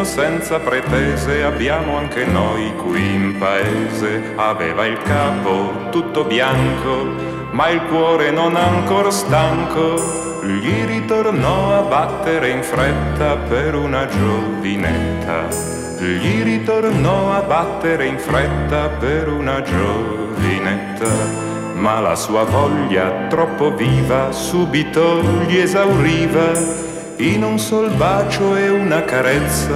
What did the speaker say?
sogno senza pretese abbiamo anche noi qui in paese. Aveva il capo tutto bianco, ma il cuore non ancora stanco, gli ritornò a battere in fretta per una giovinetta. Gli ritornò a battere in fretta per una giovinetta, ma la sua voglia troppo viva subito gli esauriva. In un sol bacio e una carezza